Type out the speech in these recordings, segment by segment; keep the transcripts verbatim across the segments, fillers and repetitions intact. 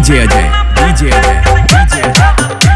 DJ Ajay DJ Ajay DJ Ajay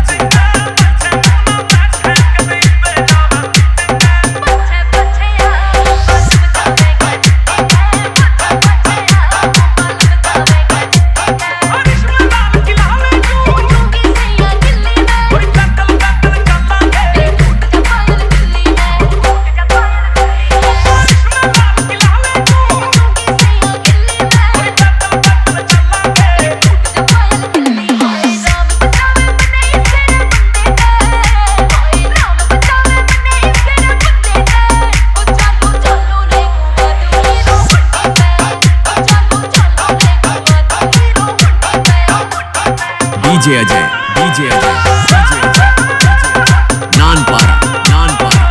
DJ Ajay DJ Ajay DJ Ajay Nanpara Nanpara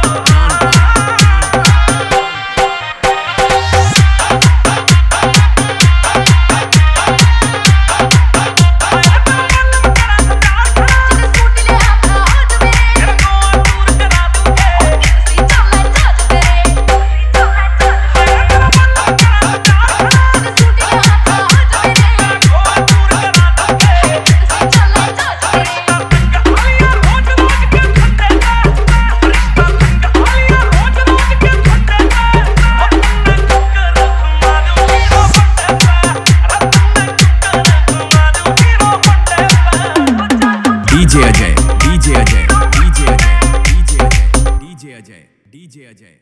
DJ Ajay DJ Ajay DJ Ajay DJ Ajay DJ Ajay DJ Ajay